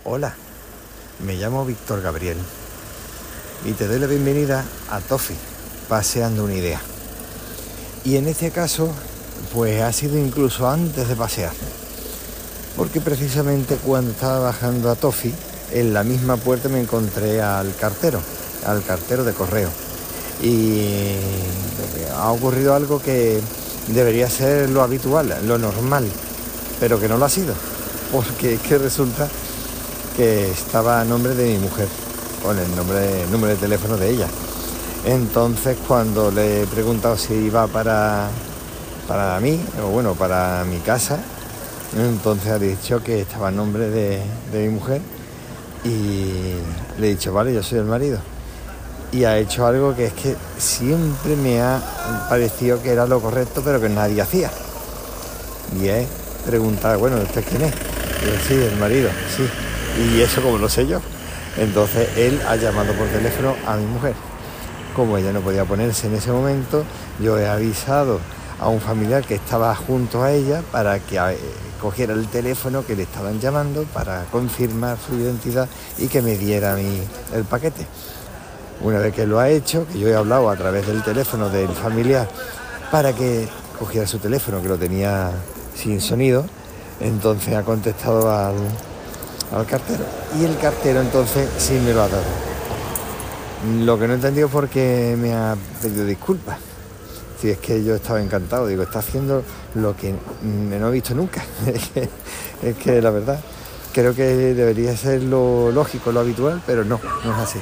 Hola, me llamo Víctor Gabriel y te doy la bienvenida a Tofi, paseando una idea. Y en este caso, pues ha sido incluso antes de pasear, porque precisamente cuando estaba bajando a Tofi, en la misma puerta me encontré al cartero de correo. Y ha ocurrido algo que debería ser lo habitual, lo normal, pero que no lo ha sido, porque es que resulta que estaba a nombre de mi mujer, con el número de teléfono de ella. Entonces, cuando le he preguntado si iba para mí, o bueno, para mi casa, entonces ha dicho que estaba a nombre de mi mujer, y le he dicho, vale, yo soy el marido. Y ha hecho algo que es que siempre me ha parecido que era lo correcto, pero que nadie hacía. Y es preguntar, bueno, ¿usted quién es? Y yo, sí, el marido, sí. Y eso como lo sé yo. Entonces él ha llamado por teléfono a mi mujer. Como ella no podía ponerse en ese momento, yo he avisado a un familiar que estaba junto a ella para que cogiera el teléfono que le estaban llamando para confirmar su identidad y que me diera a mí el paquete. Una vez que lo ha hecho, que yo he hablado a través del teléfono del familiar para que cogiera su teléfono, que lo tenía sin sonido, entonces ha contestado al cartero. Y el cartero entonces sí me lo ha dado. Lo que no he entendido es por qué me ha pedido disculpas. Si es que yo estaba encantado, digo, está haciendo lo que no he visto nunca. Es que la verdad, creo que debería ser lo lógico, lo habitual, pero no es así.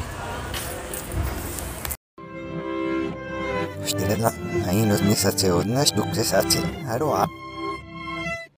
Ahí nos